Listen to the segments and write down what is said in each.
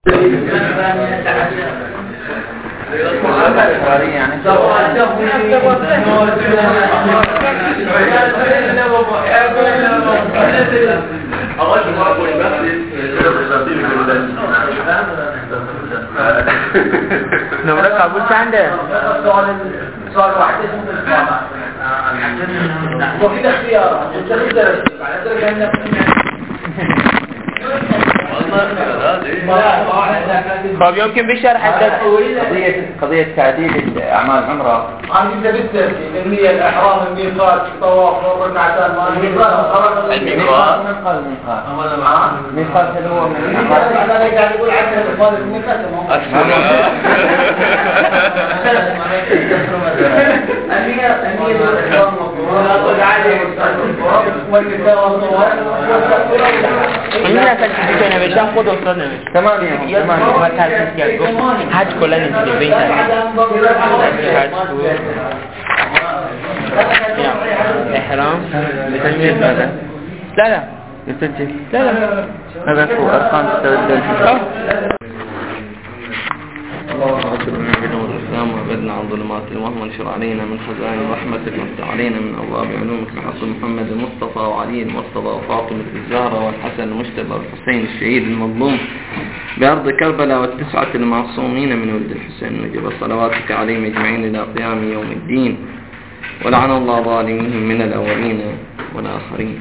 نمرة قبول چنده؟ سؤال واحد وفي اختيار طب يمكن بشرح قضية تعديل أعمال العمرة. عندي بالترتيب النية الإحرام الميقات الطواف والركعتان الميقات الميقات هل هو من الأعمال؟ أنا قاعد أقول عشان الإخوان الميقات النية الإحرام والنساء والطواف الناس اللي كانوا بيشان خدوا صدنا تمام ما تعرف كيف حاج كلنا نزل البيت إحرام بتسجيل ماذا؟ لا يسجل لا هذا هو أرقام تستبدل وابعدنا عن ظلمات الوهم وانشر علينا من خزائن رحمتك وافتح علينا من أبواب علومك بحق محمد المصطفى وعلي المرتضى وفاطمة الزهرة والحسن المجتبى والحسين الشهيد المظلوم بأرض كربلاء والتسعة المعصومين من ولد الحسين وجب صلواتك عليهم أجمعين إلى قيام يوم الدين ولعن الله ظالميهم من الأولين والآخرين.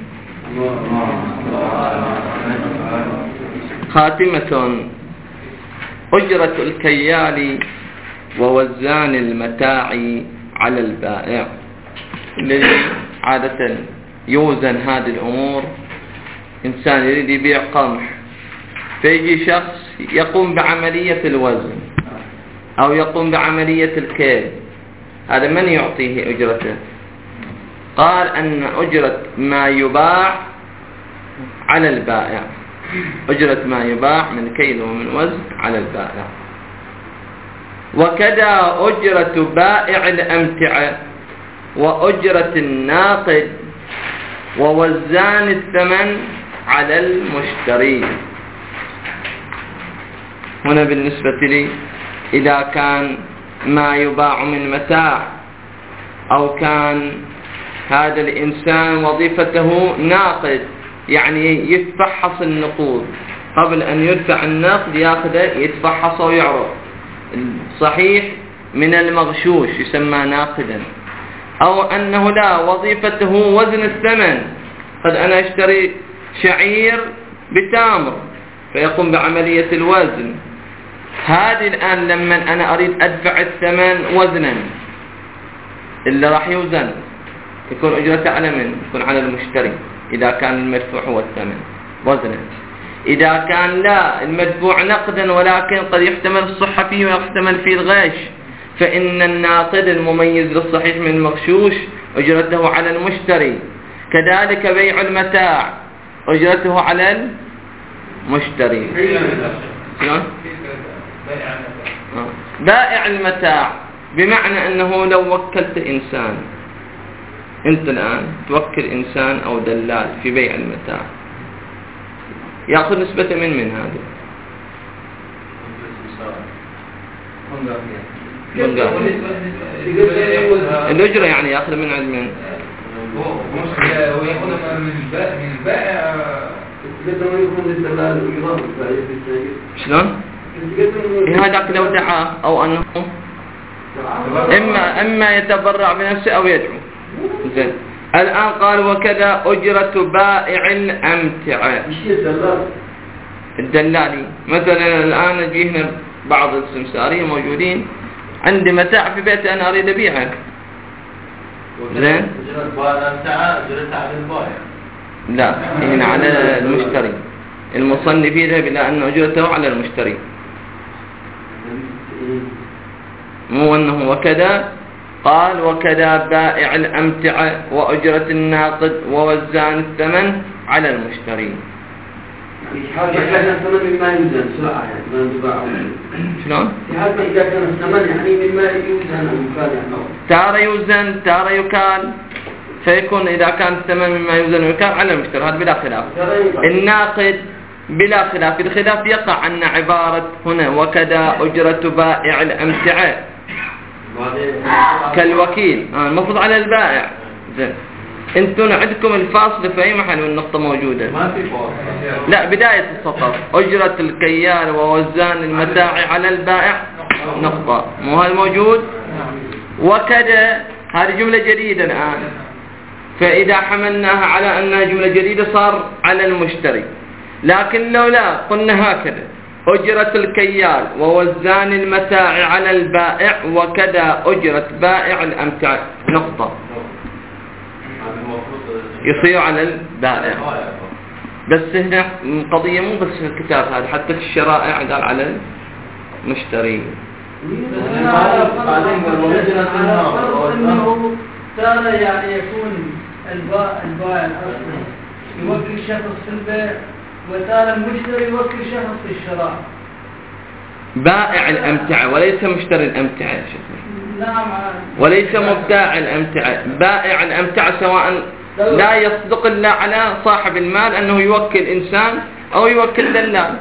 خاتمة: أجرة الكيال ووزان المتاع على البائع. الذي عادة يوزن هذه الأمور إنسان يريد يبيع قمح، فيجي شخص يقوم بعملية الوزن أو يقوم بعملية الكيل، هذا من يعطيه أجرته؟ قال أن أجرة ما يباع على البائع، أجرة ما يباع من كيل ومن وزن على البائع. وكذا أجرة بائع الأمتعة وأجرة الناقد ووزان الثمن على المشتري. هنا بالنسبة لي إذا كان ما يباع من متاع أو كان هذا الإنسان وظيفته ناقد، يعني يتفحص النقود قبل أن يدفع النقد، يأخذه يتفحصه ويعرف صحيح من المغشوش يسمى ناقدا، أو أنه لا وظيفته وزن الثمن، قد أنا أشتري شعير بتمر فيقوم بعملية الوزن. هذه الآن لما أنا أريد أدفع الثمن وزنا اللي راح يوزن يكون أجرته على من؟ يكون على المشتري إذا كان المدفوع هو الثمن وزنا. إذا كان لا المدفوع نقدا ولكن قد يحتمل الصحة فيه ويحتمل فيه الغش، فإن الناقد المميز للصحيح من المغشوش أجرته على المشتري. كذلك بيع المتاع أجرته على المشتري. بائع المتاع بمعنى أنه لو وكلت إنسان، أنت الآن توكل إنسان أو دلال في بيع المتاع، يأخذ نسبة من هذا الأجرة، يعني يأخذ من علم ويأخذ من البائع شلون؟ هذاك لو دعاه أو أنه إما يتبرع بنفسه أو يدعو. زين، الآن قال وكذا أجرة بائع الأمتعة. الدلالي مثلا الآن يجي هنا بعض السمسارية موجودين، عندي متاع في بيتي أنا أريد أبيعه. زين، لا هنا على المشتري. المصنف يذهب إلى أن أجرته على المشتري، مو أنه وكذا. قال وكذا بائع الأمتعة وأجرة الناقد ووزان الثمن على المشتري. إذا كان الثمن مما يوزن سرعة يعني ما يباع. شلون؟ في هذا إذا كان الثمن يعني مما يوزن أو يكال يعني. تارة يوزن تارة يكال، فيكون إذا كان الثمن مما يوزن ويكال على المشتري، هذا بلا خلاف. الناقد بلا خلاف. الخلاف يقع أن عبارة هنا وكذا أجرة بائع الأمتعة كالوكيل المفروض على البائع. زين انتم عندكم الفاصل في أي محل والنقطة موجودة؟ ما في فاصل. لا بداية السطر أجرة الكيال ووزان المتاع على البائع نقطة، مو هذا موجود؟ وكذا هذه جملة جديدة الآن، فإذا حملناها على أنها جملة جديدة صار على المشتري. لكن لو لا قلنا هكذا أجرة الكيال ووزان المتاع على البائع وكذا أجرة بائع الأمتعة نقطة، يصير على البائع. بس هنا قضية مو بس في الكتاب هذا، حتى في الشرائع قال على المشتري. انه ترى يعني يكون البائع الاصلي يوكل شخص في البيع، وترى المشتري يوكل شخص في الشراء. بائع الأمتعة وليس مشتري الأمتعة. نعم. وليس مبتاع الأمتعة، بائع الأمتعة، سواء لا يصدق إلا على صاحب المال أنه يوكل إنسان أو يوكل دلال.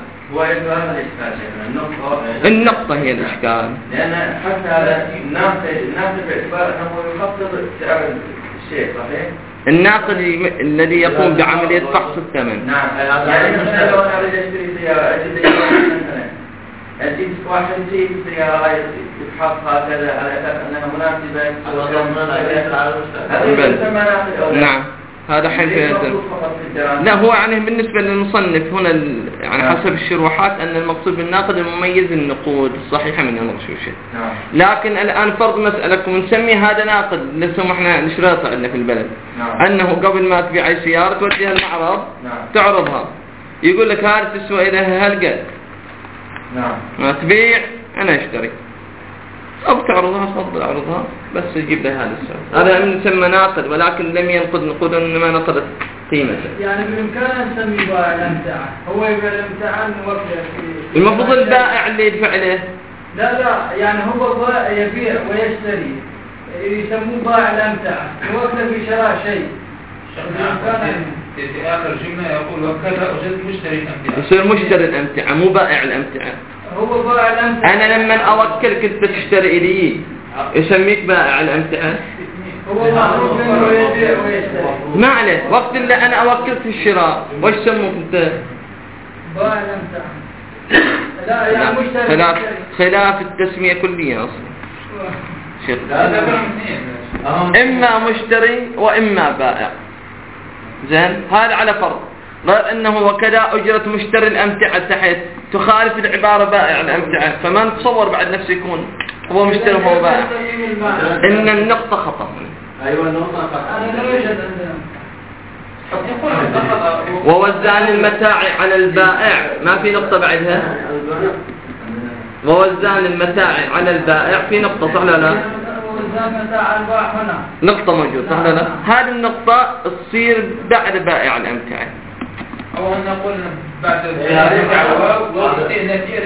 النقطة هي الإشكال، لأن حتى هذا الناقد باعتبار أنه يخفض سعر الشيء صحيح؟ الناقد الذي يقوم بعملية فحص الثمن. نعم. يعني مثلا لو أنا أريد أشتري سيارة أجد مثلا أجيب واحد يجيب سيارة يفحص هكذا على أساس أنها مناسبة. نعم هذا حين لا هو يعني بالنسبة للمصنف هنا يعني حسب الشروحات أن المقصود بالناقد المميز النقود الصحيحة من المغشوشة. لكن الآن فرض مسألكم نسمي هذا ناقد لسه احنا نشرطه عندنا في البلد أنه قبل ما تبيع أي سيارة توديها المعرض تعرضها، يقول لك هذا تسوى إليها هالقد، ما تبيع أنا أشتري، أو تعرضها صد أعرضها بس يجيب لها هذا السعر. هذا يسمى ناقد، ولكن لم ينقض نقودا إنما نقضت قيمته. يعني بالإمكان أن نسمي بائع الأمتعة، هو يبيع الأمتعة نوكله. المفروض البائع اللي يدفع له. لا يعني هو بائع يبيع ويشتري، يسموه بائع الأمتعة، نوكله في شراء شيء. في آخر جملة يقول وكذا أجد مشتري الأمتعة. يصير مشتري الأمتعة مو بائع الأمتعة. هو بائع الأمتعة. أنا لما أوكلك أنت تشتري لي يسميك بائع الأمتعة. هو معروف منه يبيع ويشتري. ما عليه، وقت اللي أنا أوكلت في الشراء وش سموك أنت؟ بائع الأمتعة. لا يعني مشتري. خلاف التسمية كلية أصلا. إما مشتري وإما بائع. زين هذا على فرض، غير أنه وكذا أجرة مشتري الأمتعة تحت تخالف العبارة بائع الأمتعة، فما نتصور بعد نفسه يكون هو مشتري وهو بائع. إن النقطة خطأ. أيوة النقطة خطأ. أنا لا يوجد عندنا. ووزان المتاع على البائع، ما في نقطة بعدها. ووزان المتاع على البائع في نقطة صح ولا لا؟ نقطة موجودة صح ولا لا؟ هذه النقطة تصير بعد بائع الأمتعة. أو أن نقول بعد الدعوة ووصية النتيجة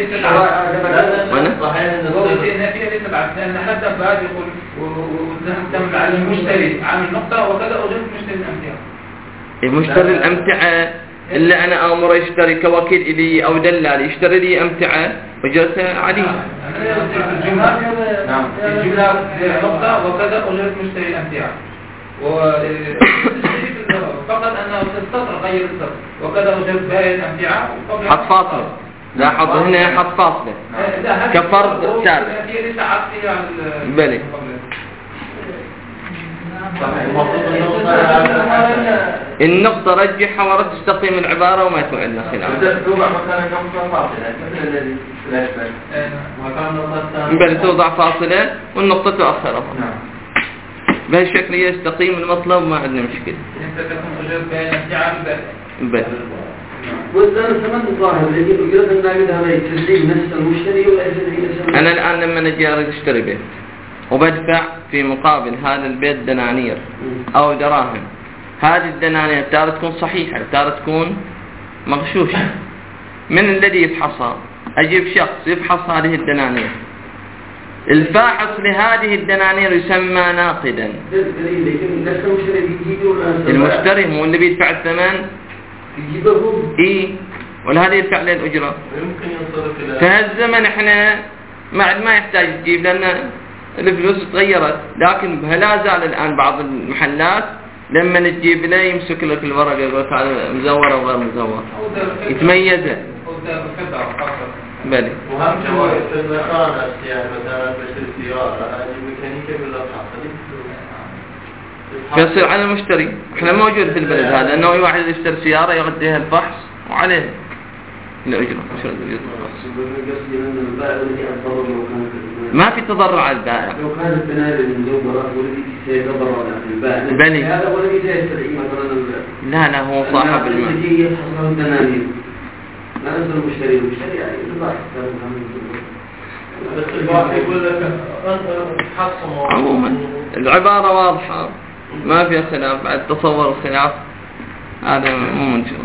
لتبعث لأن حتى بعد يقول وتم على المشتري عامل نقطة وكذا أوجد مشتري الأمتعة. مشتري الأمتعة اللي أنا أمر يشتري كوكيل إلي أو دلال يشتري لي أمتعة وجلسة عادية. نعم الجملة نقطة وكذا أوجد مشتري الأمتعة. فقط أنه السطر غير السطر وكذا وجد بائع الأمتعة حط فاصلة. لاحظ هنا حط فاصلة كفرض سابق. بلي النقطة رجحها ورد تستقيم العبارة وما يكون عندنا خلاف. بل توضع فاصلة والنقطة تؤخرها. بهالشكل يستقيم المطلب ما عندنا مشكلة. بل والآن ثمن الظاهر الذي يجرد الناقد هذا يتسليم نفس المشتري ولا يسلم؟ أنا الآن لما نجي أريد أشتري بيت وبدفع في مقابل هذا البيت دنانير أو دراهم، هذه الدنانير تارة تكون صحيحة تارة تكون مغشوشة. من الذي يفحصها؟ أجيب شخص يفحص هذه الدنانير. الفاحص لهذه الدنانير يسمى ناقدا. المشتري هو اللي بيدفع الثمن. إيه ولهذا يدفع له الأجرة. يمكن ينصرف إلى في هالزمن احنا ما يحتاج تجيب، لأن الفلوس تغيرت، لكن لا زال الآن بعض المحلات لما تجيب له يمسك لك الورقة يقول هذا مزورة وغير مزورة، يتميزه. بلي. وهم في المخانة يعني مثلا بشتري سيارة هذه ميكانيكية ولا حاصلين؟ يصير على المشتري. احنا موجود في البلد هذا انه اي واحد يشتري سيارة يغديها الفحص وعليه الأجرة. ما في تضرع على البائع. لو كان البناء للمزورة ولدي سيتضرع على البائع. بلي. هذا ولدي سيستدعي مثلا. لا هو صاحب المال. يحصل الدنانير. لا ننسى المشتري يعني يضاعف. يقول لك عموما العبارة واضحة ما فيها خلاف. بعد تصور الخلاف هذا مو منشور.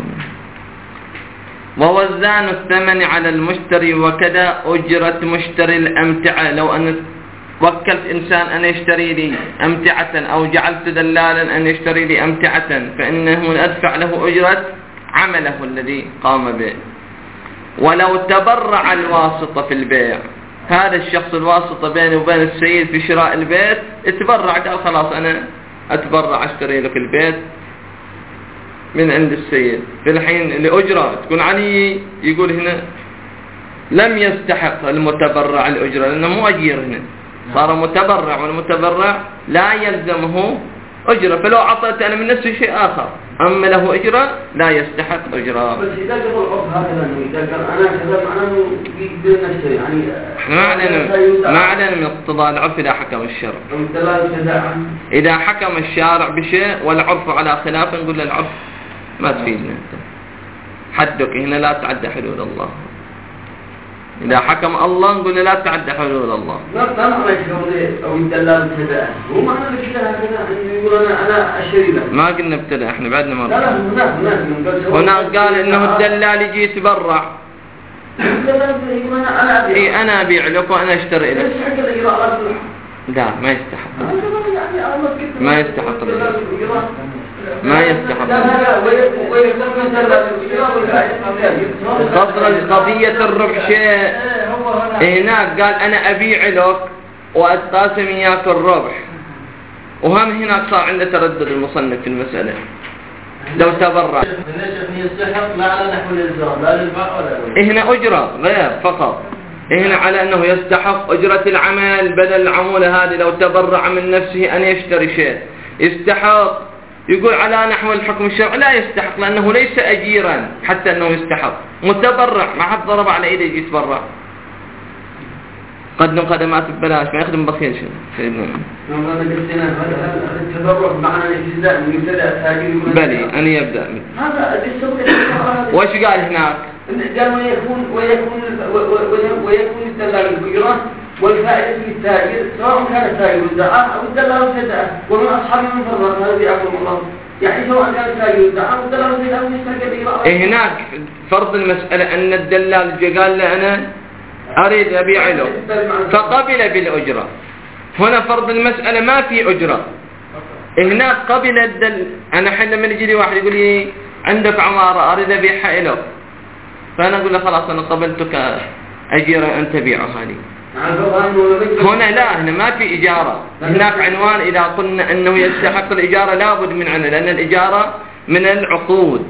ووزان الثمن على المشتري وكذا أجرة مشتري الأمتعة. لو أن وكلت إنسان أن يشتري لي أمتعة أو جعلت دلالا أن يشتري لي أمتعة فإنه أدفع له أجرة عمله الذي قام به. ولو تبرع الواسطة في البيع، هذا الشخص الواسطة بينه وبين السيد في شراء البيت اتبرع، قال خلاص أنا أتبرع أشتري لك البيت من عند السيد، في الحين الأجرة تكون علي. يقول هنا لم يستحق المتبرع الأجرة لأنه مو أجير، هنا صار متبرع، والمتبرع لا يلزمه أجرة، فلو أعطيت أنا من نفسي شيء آخر أما له أجرة لا يستحق أجرة. بس إذا قبل العرف هكذا إذا قال أنا كذا معناه بين نفسه يعني. ما علينا من اقتضاء العرف إذا حكم الشرع. إذا حكم الشارع بشيء والعرف على خلاف نقول له العرف ما تفيدنا. حدك هنا لا تعدى حدود الله. إذا حكم الله نقول لا تعدى حدود الله. لا معنى شغله أو الدلال ابتداء، هو معنى كده هكذا يقول أنا أشتري له. ما قلنا ابتداء، إحنا بعدنا مرة. لا هناك قال إنه الدلال يجي يتبرع. أنا أبيع لك وأنا أشتري لك. لا ما يستحق. ما يستحق. ما يستحق. قصر قضية الربح شيء. هناك قال أنا أبيع لك وأتقاسم إياك الربح، وهم هناك صار عنده تردد المصنف في المسألة. لو تبرع يستحق لا على نحو الإلزام لا للباع ولا هنا أجرة غير فقط. هنا على أنه يستحق أجرة العمل بدل العمولة هذه. لو تبرع من نفسه أن يشتري شيء يستحق. يقول على نحو الحكم الشرعي لا يستحق لأنه ليس أجيرا حتى أنه يستحق. متبرع ما حد ضرب على إيده يجي يتبرع. قدم خدمات ببلاش ما يخدم بخيل شيء. التبرع معنى الابتداء من يبتدأ التاجير. بلي أن يبدأ. هذا وش قال هناك؟ قال ويكون الدلال الأجرة والفائدة في التاجر سواء كان التاجر الدعاء أو الدلال الفداء. ومن أصحاب من فرق هذا يعلم الله يعني سواء كان التاجر الدعاء أو الدلال الفداء مستقل. هناك فرض المسألة أن الدلال قال له أنا أريد أبيع له فقبل بالأجرة. هنا فرض المسألة ما في أجرة. هناك قبل الدل. أنا حين لما يجي لي واحد يقول لي عندك عمارة أريد أبيعها له، فأنا أقول له خلاص أنا قبلتك أجيرا أن تبيعها لي. هنا لا، هنا ما في إجارة. هناك عنوان إذا قلنا أنه يستحق الإجارة لابد من عنه، لأن الإجارة من العقود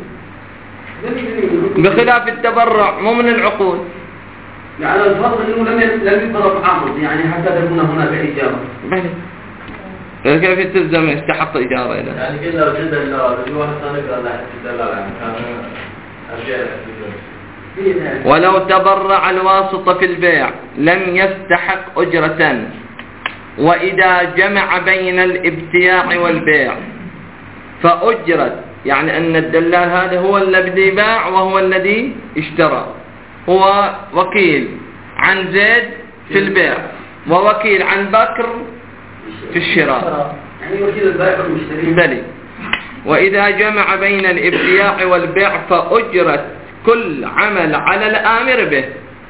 بخلاف التبرع مو من العقود. يعني الفرق أنه لم يضرب عقد يعني حتى تكون هناك إجارة. كيف تلزم يستحق إجارة إذا؟ يعني كنا لو جدا الله بجوا حتى نقرأ لا يستدلل يعني كان أشياء. ولو تبرع الواسطة في البيع لم يستحق أجرة. وإذا جمع بين الابتياع والبيع فأجرت، يعني أن الدلال هذا هو الذي باع وهو الذي اشترى، هو وكيل عن زيد في البيع ووكيل عن بكر في الشراء. يعني وكيل البائع والمشتري. بلي. وإذا جمع بين الابتياع والبيع فأجرت كل عمل على الآمر به.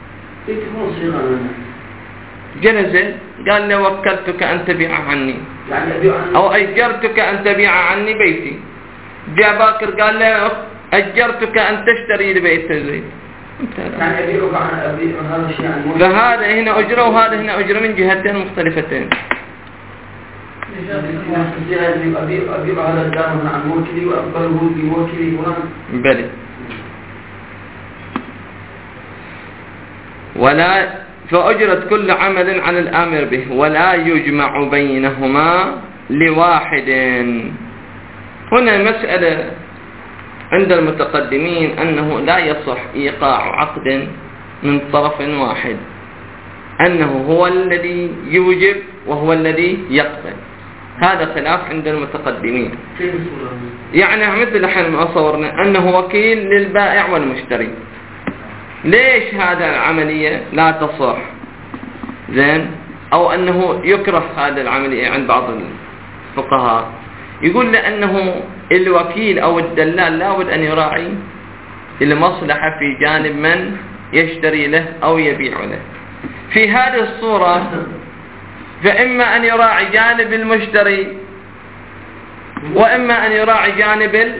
جنزة قال له وكلتك أن تبيع عني أو أجرتك أن تبيع عني بيتي. جاء باكر قال له أجرتك أن تشتري لبيت زيد. يعني أبيعك عن هذا الشيء عن موت. فهذا هنا أجرة وهذا هنا أجرة من جهتين مختلفتين. أبيع هذا الدار عن موكلي وأقبله بموكلي فلان. بلي. ولا فأجرت كل عمل عن الآمر به ولا يجمع بينهما لواحد. هنا مسألة عند المتقدمين أنه لا يصح إيقاع عقد من طرف واحد، أنه هو الذي يوجب وهو الذي يقبل. هذا خلاف عند المتقدمين. يعني مثل الحين ما صورنا أنه وكيل للبائع والمشتري. ليش هذا العملية لا تصح؟ زين، أو أنه يكره هذا العملية عند بعض الفقهاء، يقول لأنه الوكيل أو الدلال لابد أن يراعي المصلحة في جانب من يشتري له أو يبيع له. في هذه الصورة فإما أن يراعي جانب المشتري وإما أن يراعي جانب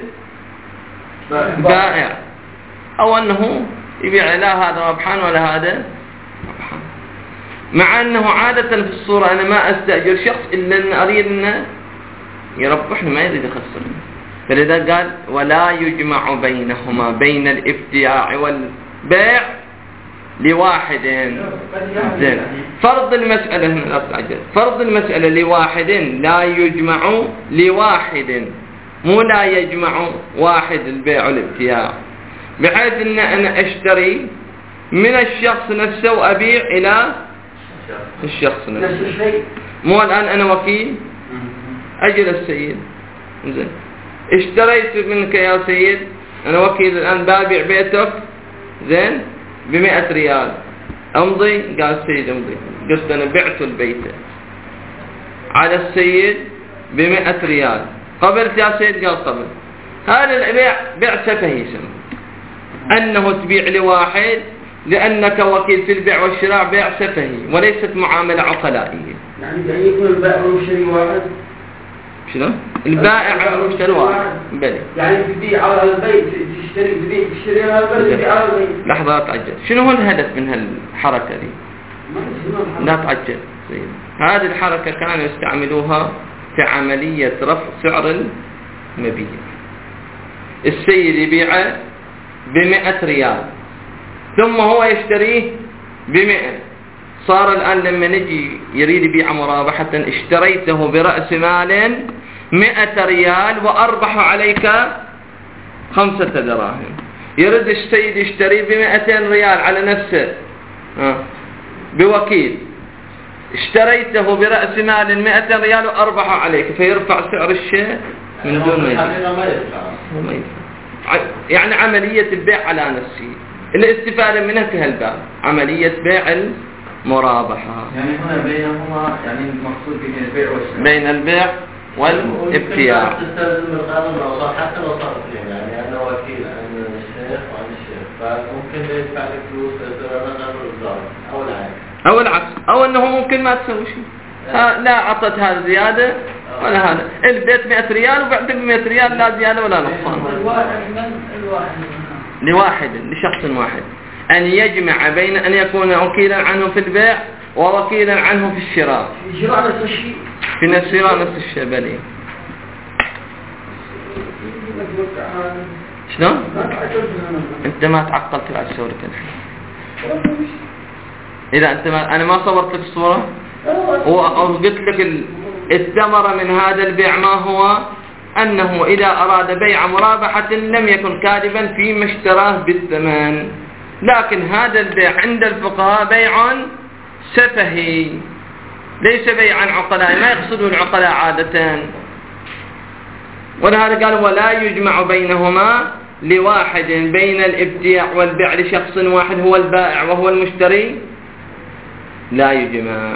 البائع، أو أنه يبيع لا هذا ربحان ولا هذا ربحان. مع أنه عادة في الصورة أنا ما أستأجر شخص إلا أن أريد أنه يربحني ما يريد يخسرني، فلذا قال ولا يجمع بينهما بين الابتياع والبيع لواحد. زين، فرض المسألة هنا لا تعجل، فرض المسألة لواحد لا يجمع لواحد، مو لا يجمع واحد البيع والابتياع، بحيث أن أنا أشتري من الشخص نفسه وأبيع إلى الشخص نفسه. مو الآن أنا وكيل أجل السيد، زين، اشتريت منك يا سيد، أنا وكيل الآن بابيع بيتك، زين، ب100 ريال، أمضي. قال السيد أمضي. قلت أنا بعت البيت على السيد ب100 ريال، قبلت يا سيد؟ قال قبل. هذا البيع بيع سفهي يسمى، أنه تبيع لواحد لأنك وكيل في البيع والشراء، بيع سفهي وليست معاملة عقلائية. يعني يكون البائع والمشتري واحد. شنو؟ البائع والمشتري واحد. بلي. يعني تبيع على البيت، تشتري على البيت، تبيع على البيت. لحظة لا تعجل، شنو هو الهدف من هالحركة دي؟ لا تعجل. هذه الحركة كانوا يستعملوها في عملية رفع سعر المبيع. السيد يبيعه ب100 ريال ثم هو يشتريه ب100. صار الآن لما نجي يريد يبيع مرابحة، اشتريته برأس مال 100 ريال وأربح عليك 5 دراهم. يرد السيد يشتري ب200 ريال على نفسه بوكيل، اشتريته برأس مال 100 ريال وأربح عليك، فيرفع سعر الشيء من دون ما يدفع. يعني عملية البيع على نفسه، الاستفادة منها في هالباب عملية بيع المرابحة. يعني هنا بينهما، يعني المقصود بين البيع والشراء، بين البيع والابتياع. تستلزم القانون حتى لو صارت يعني أنا وكيل عن الشيخ وعن الشيخ، فممكن يدفع لك فلوس أو العكس، أو العكس، أو أنه ممكن ما تسوي شيء. لا عطت هذا زيادة ولا هذا، البيت 100 ريال وبعد ب100 ريال لا زيادة ولا نقصان. لواحد، لشخص واحد، أن يجمع بين أن يكون وكيلا عنه في البيع ووكيلا عنه في الشراء. في الشراء نفس الشيء. في الشراء نفس الشيء. بلي. شنو؟ أنت ما تعقلت على الصورة الحين. إذا أنت أنا ما صورت لك الصورة وقلت لك الثمرة من هذا البيع ما هو؟ أنه إذا أراد بيع مرابحة لم يكن كاذبا فيما اشتراه بالثمن، لكن هذا البيع عند الفقهاء بيع سفهي ليس بيعا عقلاء، ما يقصده العقلاء عادة. ولهذا قال ولا يجمع بينهما لواحد، بين الابتياع والبيع لشخص واحد هو البائع وهو المشتري لا يجمع.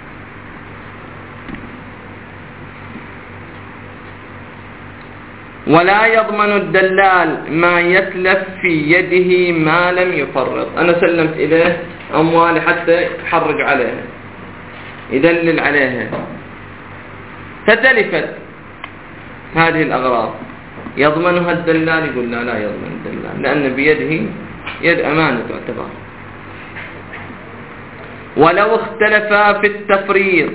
ولا يضمن الدلال ما يتلف في يده ما لم يفرط. أنا سلمت إليه أموالي حتى يحرج عليها، يدلل عليها، فتلفت هذه الأغراض، يضمنها الدلال؟ يقول لا يضمن الدلال، لأن بيده يد أمانة تعتبر. ولو اختلفا في التفريط،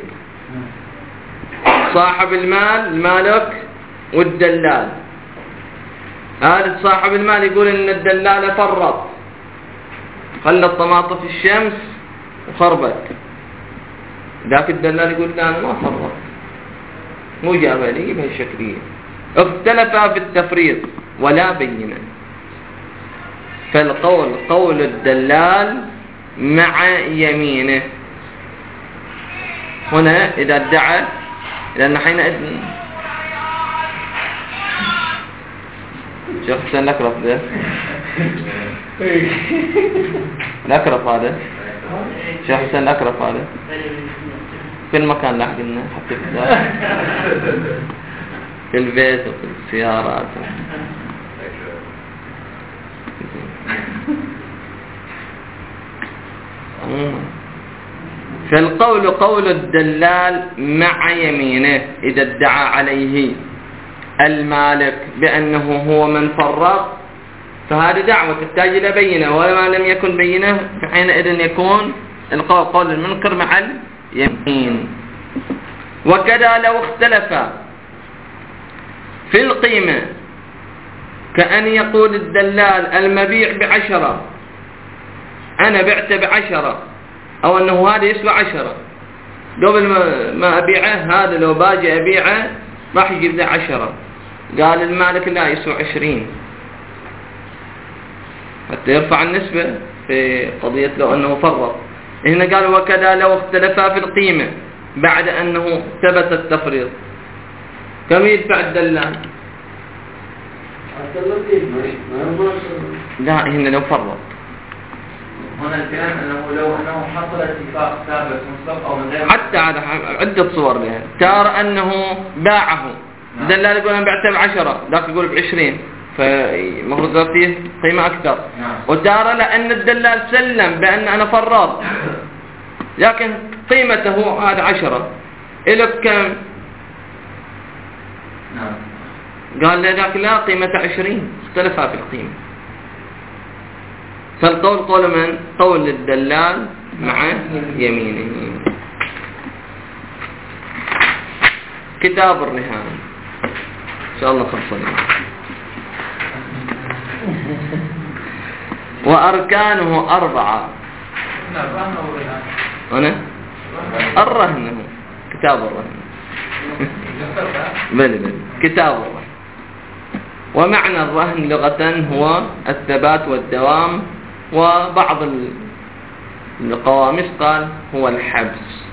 صاحب المال المالك والدلال، هذا صاحب المال يقول إن الدلال فرط، خلى الطماطم في الشمس وخربت، ذاك الدلال يقول لا أنا ما فرط، مو جابها لي بهالشكلية. اختلفا في التفريط ولا بينة، فالقول قول الدلال مع يمينه. هنا إذا ادعى، لأن حينئذ شيخ حسين الأكرف ده الأكرف هذا شيخ حسين الأكرف هذا في المكان اللي قلنا، حتى في البيت وفي السيارات. فالقول قول الدلال مع يمينه إذا ادعى عليه المالك بأنه هو من فرط، فهذه دعوة تحتاج إلى بينة، وما لم يكن بينة فحينئذ يكون القول قول المنكر مع اليمين. وكذا لو اختلف في القيمة، كأن يقول الدلال المبيع ب10، أنا بعت ب10، أو أنه هذا يسوى 10، قبل ما أبيعه هذا لو باجي أبيعه راح يجيب ذا 10، قال المالك لا يسوى 20، حتى يرفع النسبة في قضية لو أنه فرط. هنا قال وكذا لو اختلفا في القيمة بعد أنه ثبت التفريط، كم يدفع الدلال؟ لا هنا لو فرط. هنا الكلام أنه حصل اتفاق ثابت مسبق أو من غير، حتى هذا عدة صور لها. ترى أنه باعه الدلال يقول أنا بعته ب10، ذاك يقول ب20، فالمفروض فيه قيمة أكثر. وترى لأن الدلال سلم بأن أنا فرط، لكن قيمته هذا 10، إلك كم؟ قال لذاك لا قيمة 20، اختلفا في القيمة. فالقول قول من؟ قول الدلال مع يمينه. كتاب الرهان إن شاء الله خلصنا. وأركانه 4. أنا الرهن، كتاب الرهن بل كتاب الرهن. ومعنى الرهن لغة هو الثبات والدوام، وبعض القواميس قال هو الحبس،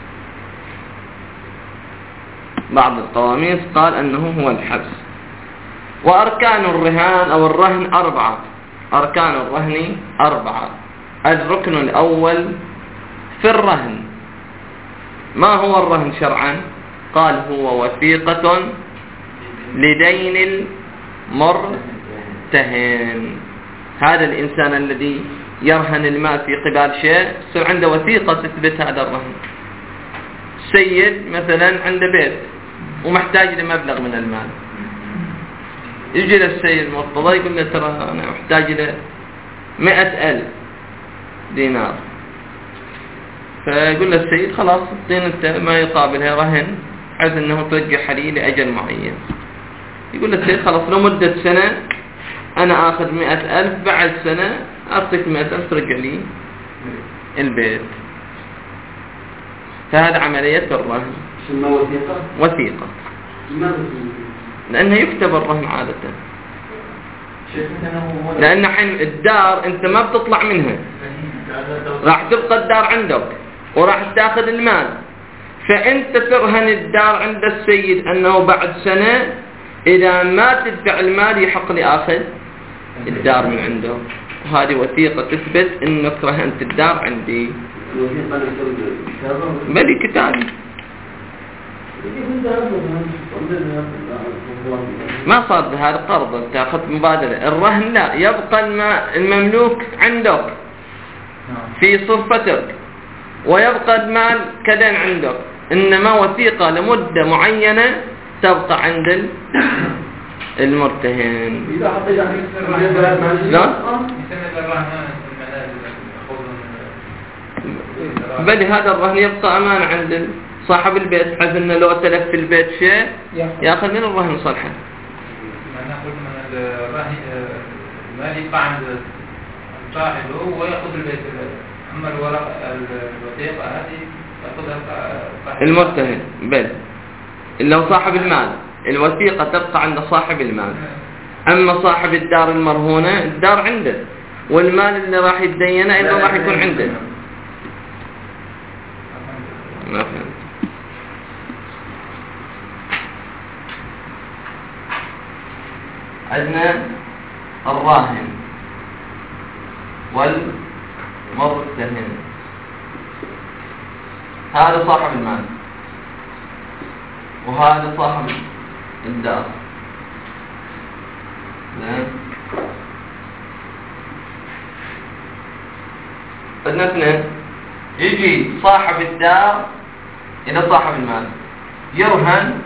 بعض القواميس قال أنه هو الحبس. وأركان الرهان أو الرهن 4. أركان الرهن 4. الركن الأول في الرهن. ما هو الرهن شرعا؟ قال هو وثيقة لدين المرتهن. هذا الإنسان الذي يرهن المال في قبال شيء يصير عنده وثيقة تثبت هذا الرهن. السيد مثلا عنده بيت ومحتاج لمبلغ من المال، يجي للسيد المرتضى يقول له ترى أنا محتاج له 100,000 دينار، فيقول له السيد خلاص اعطيني انت ما يقابلها رهن حيث انه ترجح لي لأجل معين. يقول له السيد خلاص لمدة سنة أنا آخذ 100,000، بعد سنة أعطيك 100,000 ترجع لي البيت. فهذا عملية الرهن. شنو وثيقة؟ وثيقة. لأنه يكتب الرهن عادة، لأن حين الدار أنت ما بتطلع منها، راح تبقى الدار عندك وراح تأخذ المال، فأنت ترهن الدار عند السيد أنه بعد سنة إذا ما تدفع المال يحق لي آخذ الدار من عنده. وهذه وثيقة تثبت أنك رهنت الدار عندي. بلي كتابي ما صار هذا قرض، انت اخذت مبادرة. الرهن لا، يبقى المملوك عندك في صرفتك ويبقى المال كدين عندك، انما وثيقة لمدة معينة تبقى عند المرتهن. إذا حطيت عليه لا يسند الرهن بل هذا الرهن يبقى أمان عند صاحب البيت، حيث أنه لو تلف في البيت شيء يأخذ من الرهن صالحا. معناه قلت من الرهن المال يبقى عند صاحبه ويأخذ البيت، أما الورق الوثيقة هذه يأخذها المرتهن. بل لو صاحب المال الوثيقة تبقى عند صاحب المال، أما صاحب الدار المرهونة الدار عنده، والمال اللي راح يتدينه أيضا راح يكون عنده. ما فهمت. عندنا الراهن والمرتهن، هذا صاحب المال وهذا صاحب الدار. عندنا اثنين، يجي صاحب الدار إلى صاحب المال يرهن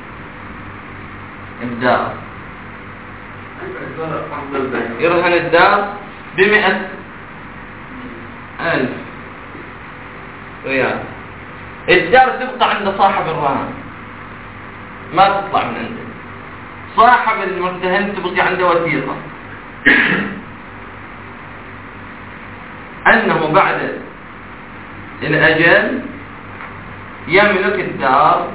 الدار، يرهن الدار ب100,000 ريال. الدار تبقى عند صاحب الرهن ما تطلع من عنده. صاحب المرتهن تبقى عنده وثيقة أنه بعد الأجل يملك الدار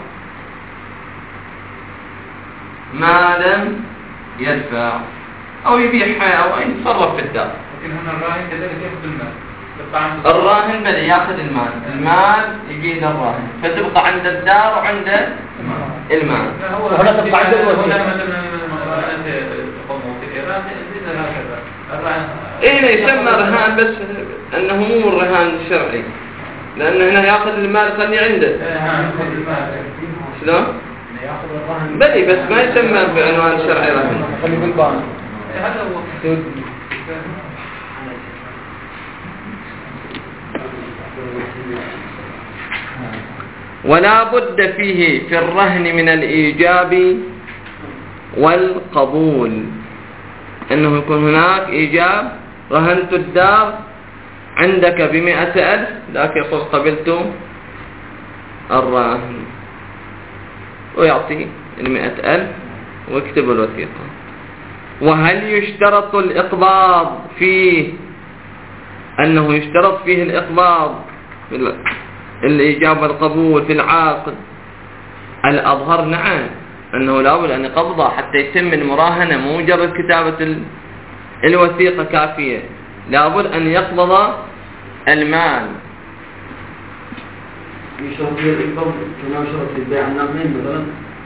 ما لم يدفع أو يبيعها أو يتصرف في الدار. لكن هنا الراهن كذلك يأخذ المال. الراهن بل يأخذ المال يجي إلى الراهن، فتبقى عند الدار وعند المال. هنا تبقى عند الوثيقة. إيه يسمى رهان، بس أنه مو الرهان الشرعي، لأنه هنا يأخذ المال خلي عنده. شلون؟ بلي بس ما يسمى بعنوان شرعي رهان. خلي بالبان. هذا هو. ولا بد فيه في الرهن من الإيجاب والقبول، أنه يكون هناك إيجاب. رهنت الدار عندك ب100,000 لكن يقول قبلت الرهن، ويعطي 100,000 ويكتب الوثيقة. وهل يشترط الإقباض فيه؟ أنه يشترط فيه الإقباض الإيجاب والقبول في العقد. الأظهر نعم، أنه لابد أن يقبضه حتى يتم المراهنة، مو مجرد كتابة الوثيقة كافية، لابد أن يقبض المال. يشترط فيه الإقباض كما يشترط في البيع النقدين مثلا.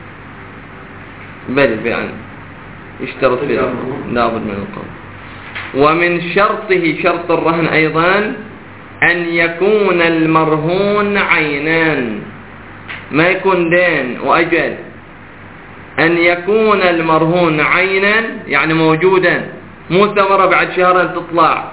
بل البيع يشترط فيه لابد من القبض. ومن شرطه شرط الرهن أيضا أن يكون المرهون عينان، ما يكون دين وأجل. أن يكون المرهون عينا يعني موجودا، مو ثمرة بعد شهرين تطلع،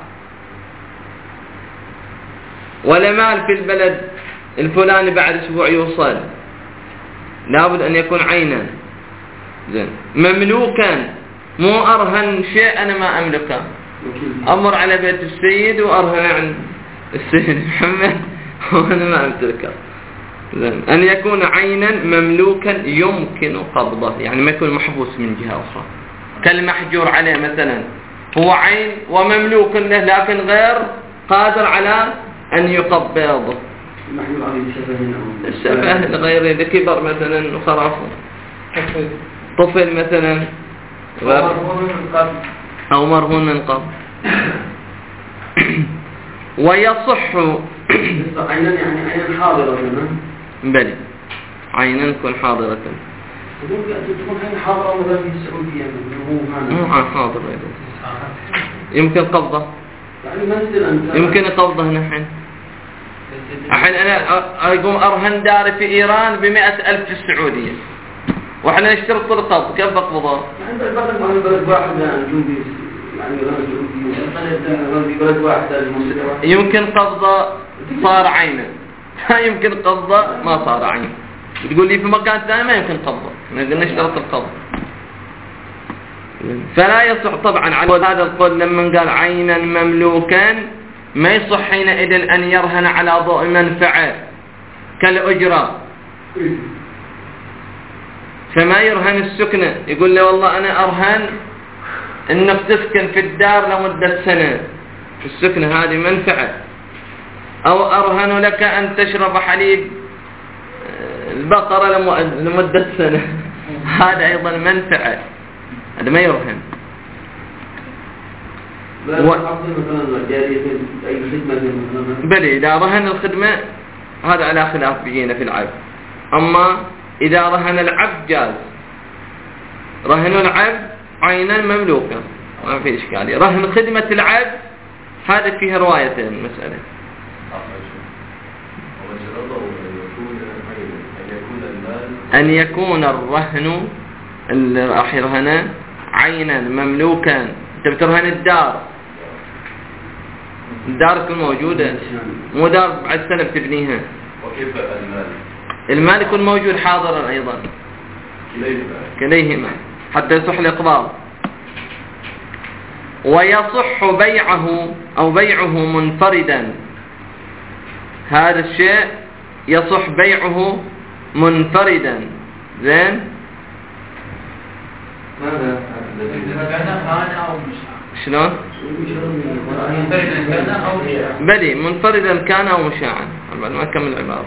ولا مال في البلد الفلاني بعد أسبوع يوصل. لابد أن يكون عينا زين مملوكا، مو أرهن شيء أنا ما أملكه، أمر على بيت السيد وأرهن عن السيد محمد وأنا ما أملكه. أن يكون عينا مملوكا يمكن قبضه، يعني ما يكون محبوس من جهة أخرى، كالمحجور عليه مثلا، هو عين ومملوك له لكن غير قادر على أن يقبض. المحجور عليه السفه لغيره، إذا كبر مثلا وخرافه، طفل مثلا أو مرهون من قبل. ويصح عينا يعني عينا حاضرة هنا. بلي عينا تكون حاضرة. تكون عين حاضرة مثلا في السعودية مو حاضرة يمكن قبضة، يعني مثلا يمكن قبضة هنا الحين أنا أقوم أرهن داري في إيران ب100,000 في السعودية، وإحنا نشترط القبض، كيف بقبضها؟ يعني بلد واحد يعني بلد واحد يمكن قبضة صار عينا، يمكن قبضة ما صار عين. تقول لي في مكان ثاني ما يمكن قبضة، نشترط القبض. فلا يصح طبعا على هذا القول لما قال عينا مملوكا ما يصح حينئذ أن يرهن على ضوء منفعة كالأجرة، فما يرهن السكنة. يقول له والله أنا أرهن أنك تسكن في الدار لمدة سنة، السكنة هذه منفعة. أو أرهن لك أن تشرب حليب البقرة لمدة سنة، هذا أيضا منفعة، هذا ما يرهن. بلي إذا رهن الخدمة هذا على خلاف بيجينا في العبد. أما إذا رهن العبد جاز، رهن العبد عينا مملوكا ما في إشكالية. رهن خدمة العبد هذا فيه روايتين المسألة. أن يكون الرهن اللي راح يرهنه عينا مملوكا. أنت بترهن الدار، الدار تكون موجودة، مو دار بعد سنة بتبنيها. وكيف المال؟ المال يكون موجود حاضرا أيضا، كليهما حتى يصح الإقباض. ويصح بيعه أو بيعه منفردا، هذا الشيء يصح بيعه منفردا. زين شلون؟ بلي منفردا كان أو مشاعا، ما كمل العبارة.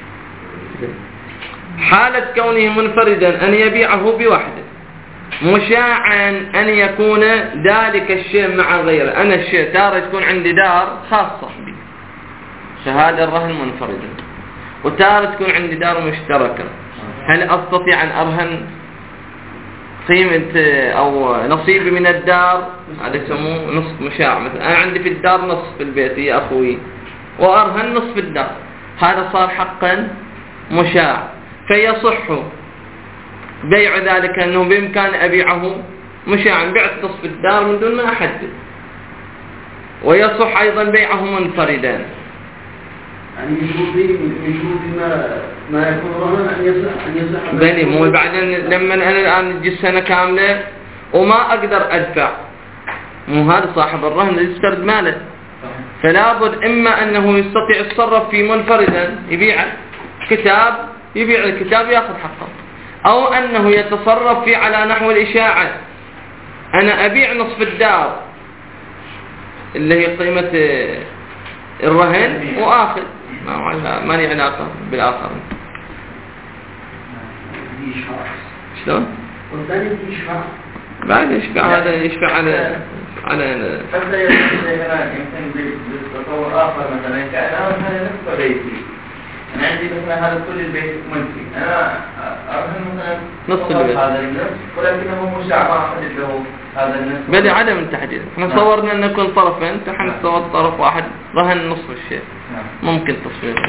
حالة كونه منفردا أن يبيعه بوحده، مشاعا أن يكون ذلك الشيء مع غيره. أنا الشيء تارة تكون عندي دار خاصة بي، فهذا الرهن منفردا، وتارة تكون عندي دار مشتركة. هل أستطيع أن أرهن قيمة أو نصيبي من الدار؟ هذا يسموه نصف مشاع. مثلا أنا عندي في الدار نصف البيت يا أخوي، وأرهن نصف الدار، هذا صار حقا مشاع. فيصح بيع ذلك أنه بإمكان أبيعه مشاعا، بعت نصف الدار من دون ما أحدد. ويصح أيضا بيعه منفردا، يعني من شروط ما يكون رهنا أن يصح بني. مو بعدين لما أنا الآن نجي سنة كاملة وما أقدر أدفع، مو هذا صاحب الرهن يسترد ماله. فلا بد إما أنه يستطيع يتصرف في منفردا، يبيع كتاب، يبيع الكتاب يأخذ حقه، أو أنه يتصرف فيه على نحو الإشاعة. أنا أبيع نصف الدار اللي هي قيمة الرهن وآخذ، ما لي علاقة بالآخر. شلون؟ والثاني يشفع بعد يشفع، هذا يشفع على حتى يمكن بالتطور آخر. مثلا كأنا مثلا نصف بيتي، أنا عندي مثلا هذا كل البيت ملكي، أنا أرهن مثلا نصف البيت هذا النصف، ولكنه مشاع ما أحدد له هذا النصف. بدي عدم التحديد. احنا صورنا أن يكون طرفين، نحن نصور طرف واحد رهن نصف الشيء، ممكن تصوير.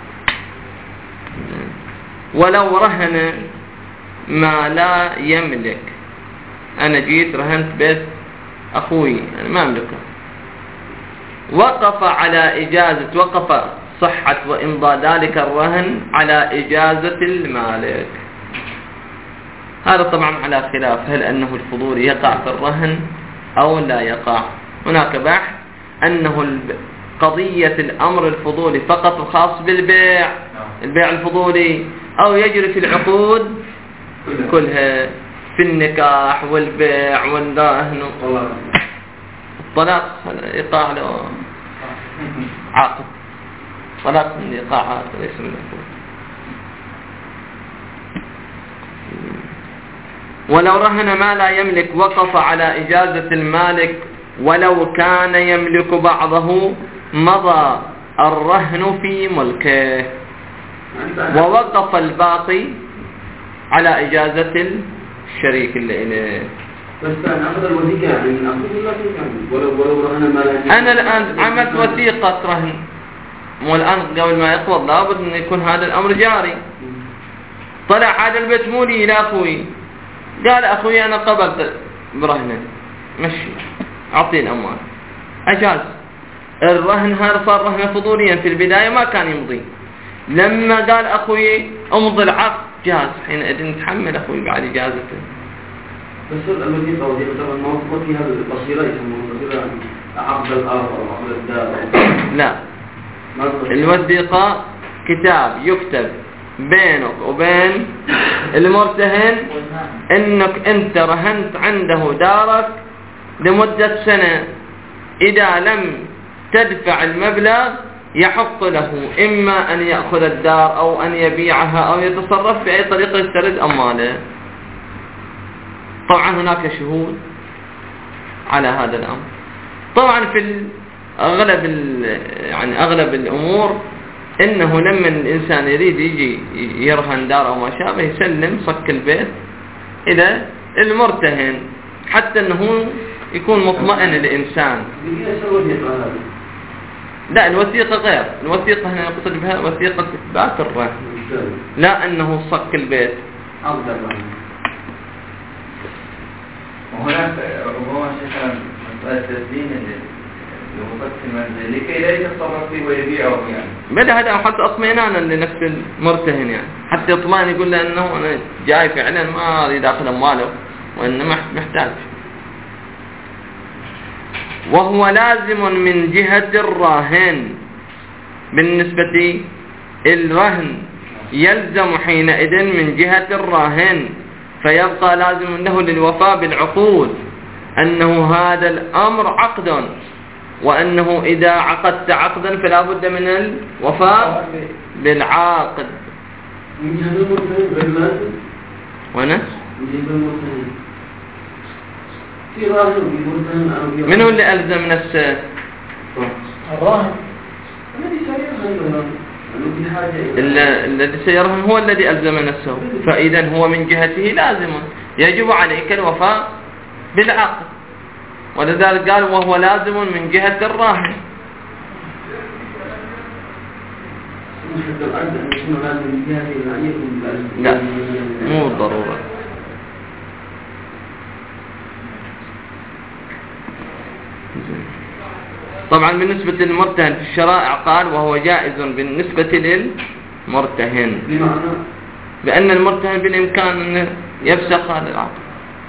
ولو رهن ما لا يملك، أنا جيت رهنت بيت أخوي أنا ما أملكه، وقف على إجازة، وقف صحة وإمضاء ذلك الرهن على إجازة المالك. هذا طبعا على خلاف، هل أنه الفضول يقع في الرهن أو لا يقع. هناك بحث أنه قضية الأمر الفضولي فقط خاص بالبيع، البيع الفضولي، أو يجري في العقود كلها، في النكاح والبيع والرهن. الطلاق يقع له عقد، طلاق من إيقاعها ليس من الفضول. ولو رهن ما لا يملك وقف على إجازة المالك، ولو كان يملك بعضه مضى الرهن في ملكه، ووقف الباقي على إجازة الشريك اللي إليه. بس أنا أخذ الوثيقة يعني ولو رهن ما لا. أنا الآن عملت وثيقة رهن، والآن قبل ما يقبض لابد أن يكون هذا الأمر جاري. طلع هذا البيت مولي إلى أخوي، قال أخوي أنا قبلت برهنه، مشي أعطيه الأموال، أجاز. الرهن هذا صار رهن فضوليا، في البداية ما كان يمضي. لما قال أخوي أمضي العقد جاز، حينئذ نتحمل أخوي بعد إجازته. بس الوثيقة طبعا ما فيها البصيرة يسمونها البصيرة عقد الأرض أو عقد الدار. لا، الوثيقة كتاب يكتب بينك وبين المرتهن انك انت رهنت عنده دارك لمدة سنة، اذا لم تدفع المبلغ يحق له اما ان يأخذ الدار او ان يبيعها او يتصرف بأي طريقة يسترد امواله. طبعا هناك شهود على هذا الامر. طبعا في اغلب الامور انه لما الانسان يريد يجي يرهن دار او ما شابه يسلم صك البيت الى المرتهن حتى انه يكون مطمئن الانسان. لا، الوثيقة غير. الوثيقة هنا يقصد بها وثيقة اثبات الرهن، لا انه صك البيت. وهناك ربما شيخنا مسألة تسليم لمفتش المنزل لكي لا يتصرف فيه ويبيعه يعني. بدا هذا حتى اطمئنانا لنفس المرتهن، يعني حتى يطمئن يقول له انه انا جاي فعلا ما اريد اخذ امواله وانما محتاج. وهو لازم من جهة الراهن. بالنسبة الرهن يلزم حينئذ من جهة الراهن، فيبقى لازم له للوفاء بالعقود، أنه هذا الأمر عقد، وأنه إذا عقدت عقدا فلا بد من الوفاء بالعاقد. ونس من هو اللي ألزم نفسه؟ الراهن الذي سيرهن هو الذي ألزم نفسه، فإذا هو من جهته لازم، يجب عليك الوفاء بالعقد، ولذلك قال وهو لازم من جهة الراهن. لا، مو ضرورة. طبعا بالنسبة للمرتهن في الشرائع قال وهو جائز بالنسبة للمرتهن، بأن المرتهن بالإمكان أن يفسخ هذا العقد.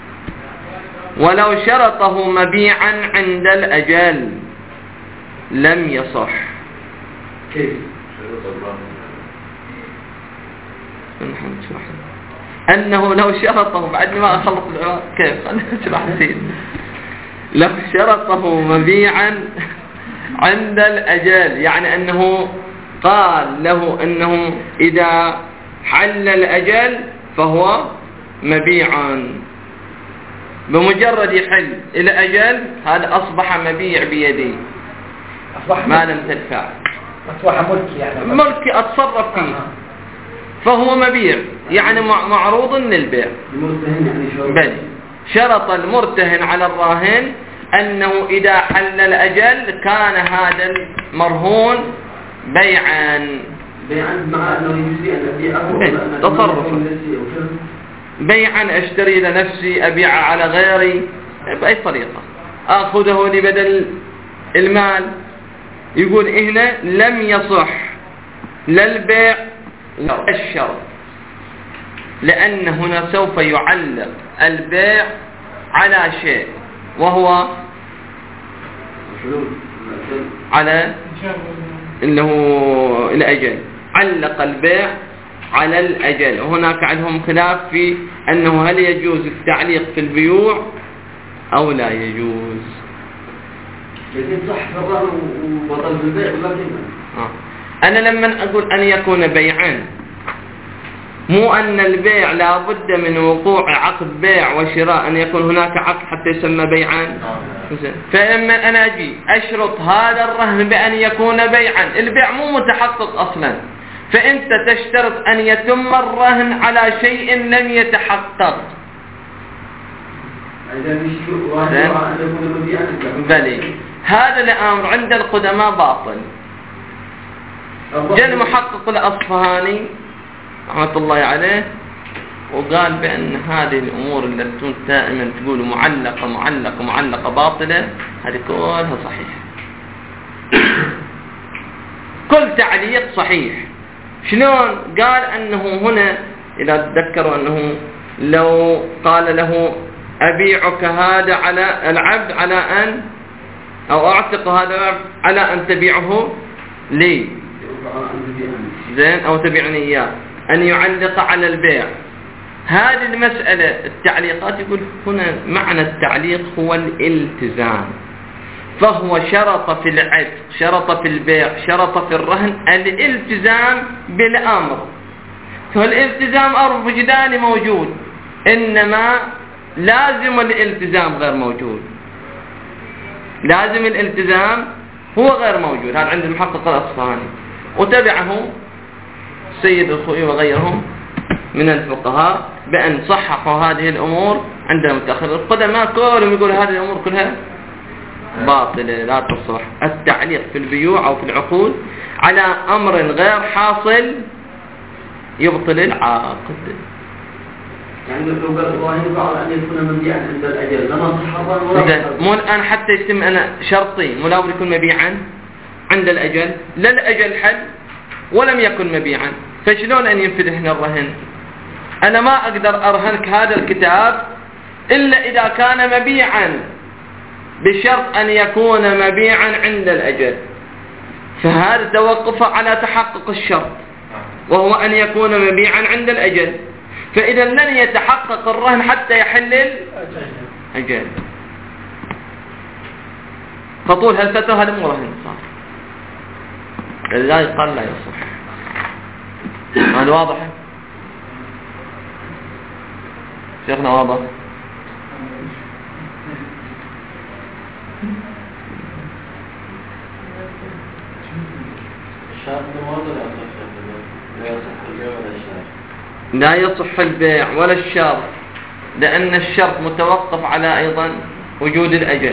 ولو شرطه مبيعا عند الأجل لم يصح. كيف؟ أنه لو شرطه بعد ما أخلص العقد كيف؟ خلينا نشرح زين. لو شرطه مبيعا عند الأجل، يعني أنه قال له أنه إذا حل الأجل فهو مبيعا، بمجرد يحل الأجل هذا أصبح مبيع بيدي، ما لم تدفع، أصبح ملكي، يعني ملكي أتصرف فيه، فهو مبيع يعني معروض للبيع. بل شرط المرتهن على الراهن أنه إذا حل الأجل كان هذا المرهون بيعا مع أنه يجزي أن أبيعه تصرفا، بيعا أشتري لنفسي أبيع على غيري بأي طريقة، أخذه لبدل المال. يقول هنا لم يصح لا البيع ولا الشرط، لأن هنا سوف يعلق البيع على شيء وهو على اللي هو الأجل، علق البيع على الأجل. وهناك عندهم خلاف في أنه هل يجوز التعليق في البيوع أو لا يجوز. لكن صح فرار وبطل البيع ولا أنا لما أقول أن يكون بيعا، مو أن البيع لا بد من وقوع عقد بيع وشراء، أن يكون هناك عقد حتى يسمى بيعا. فلما أنا أجي أشرط هذا الرهن بأن يكون بيعا، البيع مو متحقق أصلا، فأنت تشترط أن يتم الرهن على شيء لم يتحقق. بلي هذا الأمر عند القدماء باطل. جاء المحقق الأصفهاني رحمة الله عليه وقال بأن هذه الأمور التي دائما تقول معلقة معلقة معلقة باطلة، هذه كلها صحيحة. كل تعليق صحيح. شلون؟ قال أنه هنا إذا تذكروا أنه لو قال له أبيعك هذا على العبد على أن، أو أعتق هذا العبد على أن تبيعه لي، زين، أو تبيعني إياه، أن يعلق على البيع. هذه المسألة التعليقات يقول هنا معنى التعليق هو الالتزام، فهو شرط في العتق، شرط في البيع، شرط في الرهن الالتزام بالأمر. فالالتزام أمر وجداني موجود، إنما لازم الالتزام غير موجود، لازم الالتزام هو غير موجود. هذا عند المحقق الأصفهاني، وتبعه السيد الخوئي وغيرهم من الفقهاء بأن صححوا هذه الأمور عند المتأخر. القدماء كلهم يقول هذه الأمور كلها باطلة لا تصح. التعليق في البيوع أو في العقود على أمر غير حاصل يبطل العقد. يعني لو قال الراهن بعض أن يكون مبيعا عند الأجل لما صح ولا مو الآن حتى يتم أنا شرطي ملاول يكون مبيعا عند الأجل، لا الأجل حل ولم يكن مبيعا، فشلون أن ينفذ هنا الرهن؟ أنا ما أقدر أرهنك هذا الكتاب إلا إذا كان مبيعا، بشرط أن يكون مبيعا عند الأجل. فهذا توقف على تحقق الشرط، وهو أن يكون مبيعا عند الأجل. فإذا لن يتحقق الرهن حتى يحل الأجل. فطول هالفترة هذا مو رهن صار، لذلك قال لا يصح. هذا واضح شيخنا؟ واضح. لا يصح البيع ولا الشرط، لأن الشرط متوقف على أيضا وجود الأجل،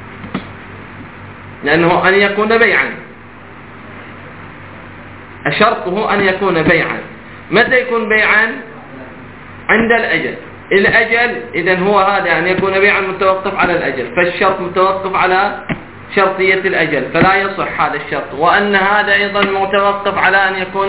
لأنه أن يكون بيعا، شرطه أن يكون بيعا. متى يكون بيعا؟ عند الأجل. الأجل إذن هو هذا أن يكون بيعا متوقف على الأجل، فالشرط متوقف على شرطية الأجل، فلا يصح هذا الشرط. وأن هذا أيضا متوقف على أن يكون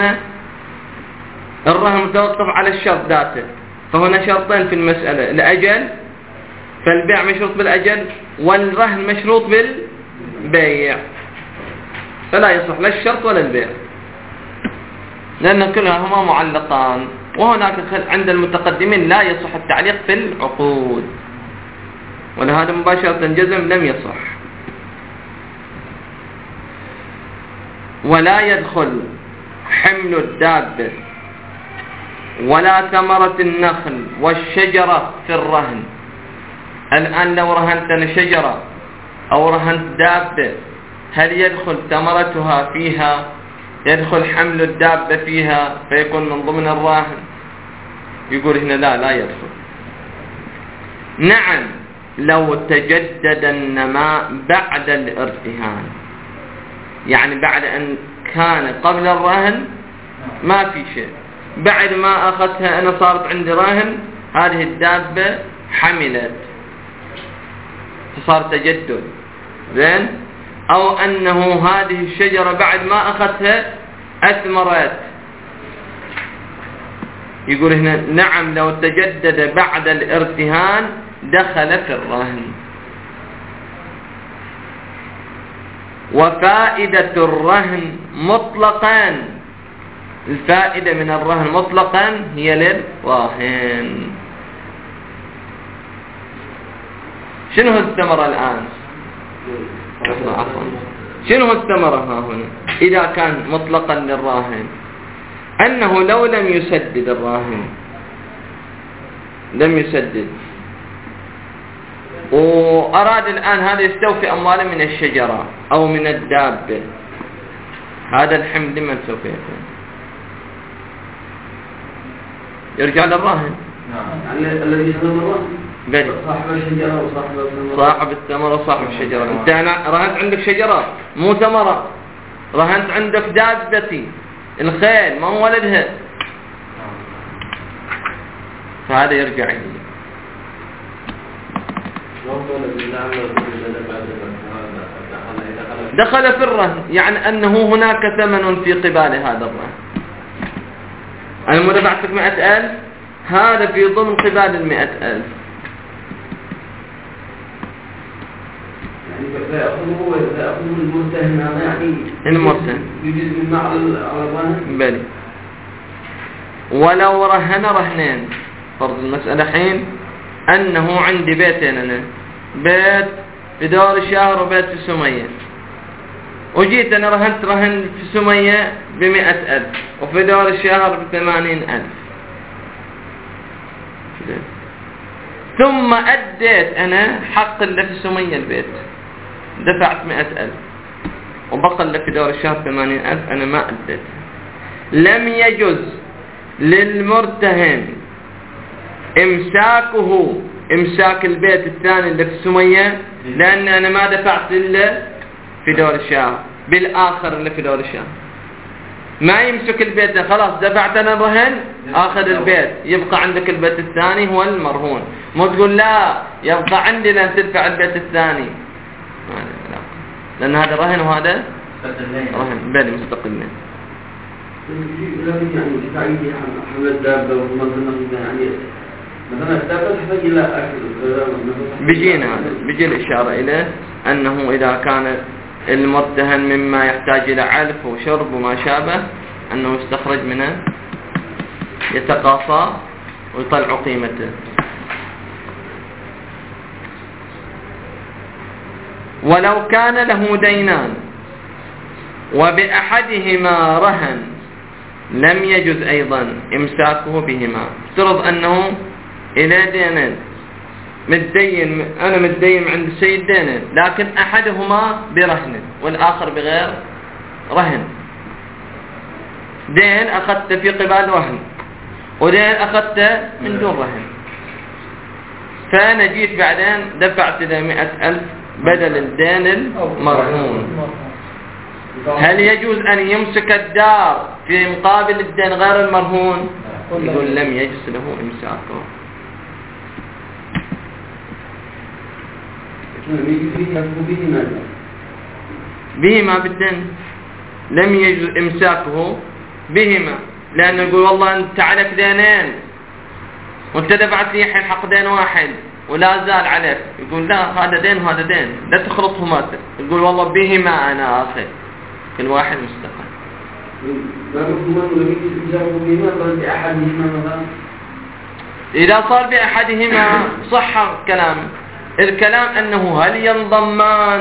الرهن متوقف على الشرط ذاته. فهنا شرطين في المسألة، الأجل، فالبيع مشروط بالأجل، والرهن مشروط بالبيع، فلا يصح لا الشرط ولا البيع، لأن كلهما معلقان. وهناك عند المتقدمين لا يصح التعليق في العقود، ولهذا مباشرة جزم لم يصح. ولا يدخل حمل الدابة ولا ثمرة النخل والشجرة في الرهن. الآن لو رهنت أنا شجرة أو رهنت دابة، هل يدخل ثمرتها فيها؟ يدخل حمل الدابة فيها فيكون من ضمن الراهن؟ يقول هنا لا يدخل. نعم لو تجدد النماء بعد الارتهان، يعني بعد أن كان قبل الرهن ما في شيء، بعد ما أخذتها أنا صارت عندي راهن، هذه الدابة حملت فصار تجدد، زين. أو أنه هذه الشجرة بعد ما أخذتها أثمرت، يقول هنا نعم لو تجدد بعد الارتهان دخل في الرهن. وفائدة الرهن مطلقا، الفائدة من الرهن مطلقا هي للراهن. شنو الثمرة الآن؟ شنو الثمرة ها هنا إذا كان مطلقا للراهن؟ أنه لو لم يسدد الراهن، لم يسدد، وأراد الآن هذا يستوفي أمواله من الشجرة أو من الدابة، هذا الحمل لمن سوف يكون؟ يرجع للراهن. الذي يستلم الراهن صاحب الشجرة وصاحب الثمرة. صاحب الثمرة وصاحب الشجرة. أنت رهنت عندك شجرة مو ثمرة، رهنت عندك دابتي الخيل ما هو ولدها، فهذا يرجع إليه. دخل في الرهن، يعني أنه هناك ثمن في قبال هذا الرهن. أنا دفعتك 100,000، هذا في ضمن قبال 100,000، فيأخذه المرتهن هذا يعني المرتهن يجوز من مع الرهن. بلي. ولو رهن رهنين، فرض المسألة حين أنه عندي بيتين، أنا بيت في دار الشهر وبيت في سمية، وجيت أنا رهنت رهن في سمية ب100,000 وفي دار الشهر ب80,000، ثم أديت أنا حق اللي في سمية البيت، دفعت 100,000 وبقى اللي في دار الشهر 80,000 أنا ما أديت. لم يجوز للمرتهن إمساك البيت الثاني اللي في سمية، لأن أنا ما دفعت إلا في دار الشهر بالآخر اللي في دار الشهر. ما يمسك البيت، خلاص دفعت أنا الرهن، آخذ البيت، يبقى عندك البيت الثاني هو المرهون. مو تقول لا يبقى عندي لأن تدفع البيت الثاني، لأن هذا رهن وهذا رهن بالي مستقلين. بيجينا هذا، بيجي الإشارة إليه أنه إذا كان المرتهن مما يحتاج إلى علف وشرب وما شابه، أنه يستخرج منه يتقاصى ويطلع قيمته. ولو كان له دينان وبأحدهما رهن لم يجوز أيضا إمساكه بهما. افترض أنه إلى دينين، أنا متدين عند السيد دينين، لكن أحدهما برهن والآخر بغير رهن. دين أخذت في قبال رهن ودين أخذت من دون رهن، فأنا جيت بعدين دفعت له 100,000 بدل الدين المرهون. هل يجوز أن يمسك الدار في مقابل الدين غير المرهون؟ يقول لم يجوز له إمساكه. بهما بالدين لم يجوز إمساكه بهما، لأنه يقول والله أنت عليك دينين وأنت دفعت لي حق دين واحد ولا زال عليك. يقول لا، هذا دين وهذا دين، لا تخلطهما. يقول والله بهما أنا آخذ، كل واحد مستقل. إذا صار بأحدهما صح كلامه. الكلام أنه هل ينضمان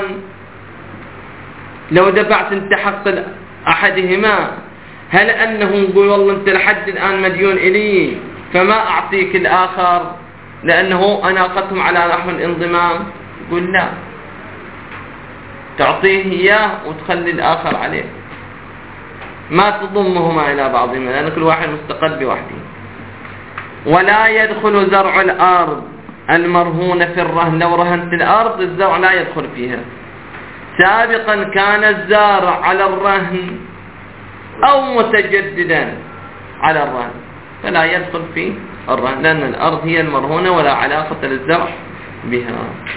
لو دفعت انت حق أحدهما، هل أنه يقول والله أنت لحد الآن مديون إلي فما أعطيك الآخر لأنه أنا أخذتهم على نحو الانضمام؟ يقول لا، تعطيه إياه وتخلي الآخر عليه، ما تضمهما إلى بعضهما، لأن كل واحد مستقل بوحده. ولا يدخل زرع الأرض المرهونة في الرهن. لو رهنت الأرض الزرع لا يدخل فيها. سابقا كان الزارع على الرهن أو متجددا على الرهن فلا يدخل في الرهن، لأن الأرض هي المرهونة ولا علاقة للزرع بها.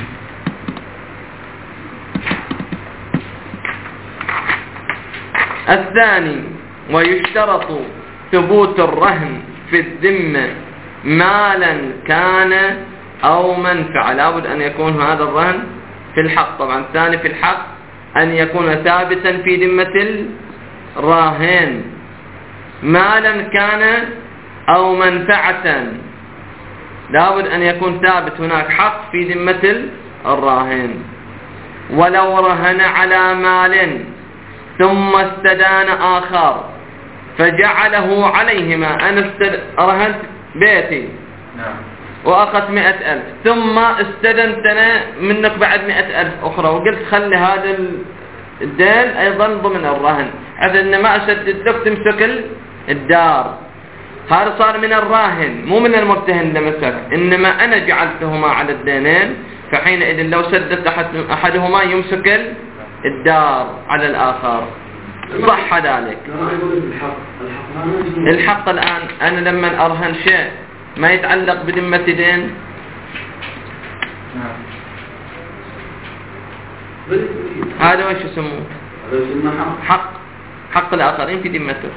الثاني، ويشترط ثبوت الرهن في الذمة مالا كان أو منفعة. لابد أن يكون هذا الرهن في الحق. طبعا الثاني في الحق أن يكون ثابتا في ذمة الراهن، مالا كان أو منفعة. لابد أن يكون ثابت هناك حق في ذمة الراهن. ولو رهن على مال ثم استدان آخر فجعله عليهما، أنا رهنت بيتي وأخذت 100,000 ثم استدنتنا منك بعد 100,000 أخرى، وقلت خلي هذا الدين أيضا ضمن الرهن، هذا إن ما أسدد لك تمسك الدار. هذا صار من الراهن مو من المرتهن لمسك، إنما أنا جعلتهما على الدينين، فحينئذ لو سددت أحدهما يمسك الدار على الآخر. صح ذلك. الحق الآن أنا لما أرهن شيء ما يتعلق بذمة دين، هذا وش يسموه؟ حق الآخرين في ذمته،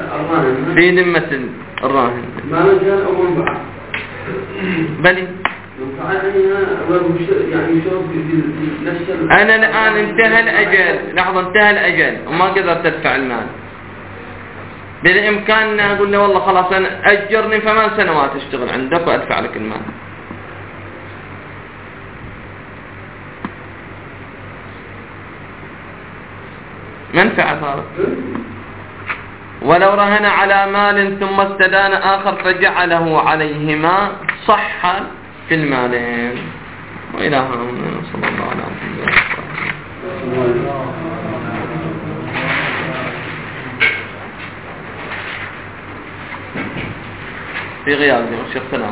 في ذمة الراهن. بلي أنا الآن انتهى الأجل، لحظة، انتهى الأجل وما قدرت أدفع المال، بالإمكان أن أقول له والله خلاص أنا أجرني 8 سنوات أشتغل عندك وأدفع لك المال. منفعة صارت. ولو رهن على مال ثم استدان آخر فجعله عليهما صح في المالين. وإلى هنا صلى الله عليه وسلم. في غياب الشيخ سلام.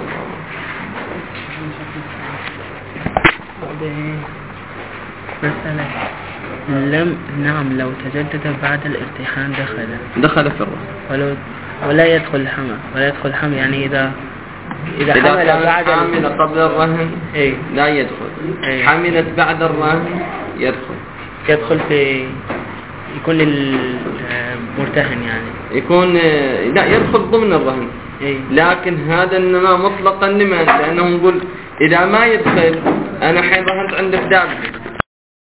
مسألة نعم لو تجدد بعد الارتهان دخل في الرهن ولا يدخل حمى يعني إذا كان حامل قبل الرهن لا يدخل. حملت بعد الرهن يدخل في يكون المرتهن يعني يكون لا يدخل ضمن الرهن. لكن هذا إنما مطلقا لمن، لأنه نقول إذا ما يدخل أنا حين رهنت عندك دابة